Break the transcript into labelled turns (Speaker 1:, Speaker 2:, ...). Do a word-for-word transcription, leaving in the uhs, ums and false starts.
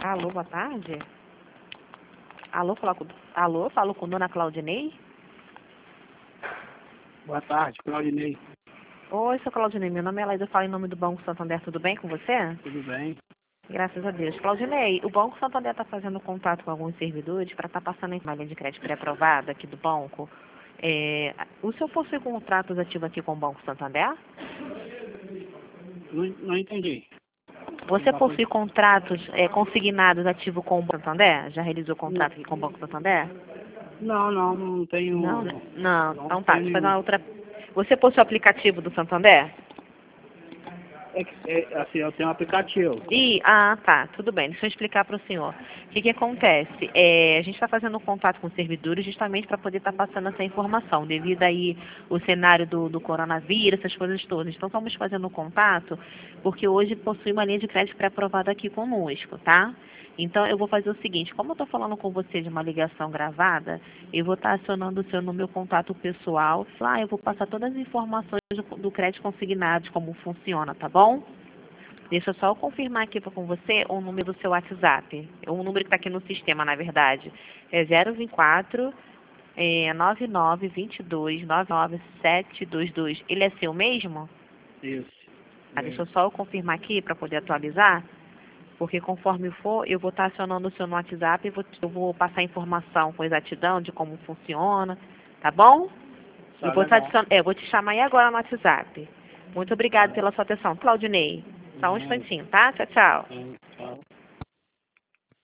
Speaker 1: Alô, boa tarde. Alô, fala com, alô, falo com dona Claudinei?
Speaker 2: Boa tarde, Claudinei.
Speaker 1: Oi, seu Claudinei, meu nome é Laísa, eu falo em nome do Banco Santander, tudo bem com você?
Speaker 2: Tudo bem?
Speaker 1: Graças a Deus. Claudinei, o Banco Santander está fazendo contato com alguns servidores para estar tá passando uma linha de crédito pré-aprovada aqui do banco. É, o senhor possui contratos ativos aqui com o Banco Santander?
Speaker 2: Não, não entendi.
Speaker 1: Você possui contratos é, consignados ativos com o Banco Santander? Já realizou contrato aqui com o Banco Santander?
Speaker 2: Não, não, não tenho.
Speaker 1: Não, né? Não,
Speaker 2: Não
Speaker 1: então tá,
Speaker 2: tenho
Speaker 1: deixa eu fazer
Speaker 2: nenhum.
Speaker 1: uma outra. Você possui o aplicativo do Santander?
Speaker 2: É, que- é, assim, eu tenho um aplicativo.
Speaker 1: Ih, ah, tá, tudo bem. Deixa eu explicar para o senhor. O que que acontece? É, a gente está fazendo contato com os servidores justamente para poder estar passando essa informação, devido aí o cenário do, do coronavírus, essas coisas todas. Então, estamos fazendo contato porque hoje possui uma linha de crédito pré-aprovada aqui conosco, tá? Então, eu vou fazer o seguinte, como eu estou falando com você de uma ligação gravada, eu vou estar acionando o seu no meu contato pessoal. Lá eu vou passar todas as informações do, do crédito consignado, de como funciona, tá bom? Deixa eu só confirmar aqui com você o número do seu WhatsApp. O número que está aqui no sistema, na verdade. É zero vinte e quatro, é, nove nove dois dois, nove nove sete dois dois. Ele é seu mesmo?
Speaker 2: Isso.
Speaker 1: Ah, deixa eu só confirmar aqui para poder atualizar. Porque conforme for, eu vou estar acionando o seu no WhatsApp e vou, eu vou passar informação com exatidão de como funciona. Tá bom?
Speaker 2: Tá
Speaker 1: Eu vou, estar
Speaker 2: legal.
Speaker 1: adicion... é, eu vou te chamar aí agora no WhatsApp. Muito obrigada
Speaker 2: Tá.
Speaker 1: pela sua atenção. Claudinei, só um
Speaker 2: Não,
Speaker 1: instantinho, tá? Tchau, tchau.
Speaker 2: não.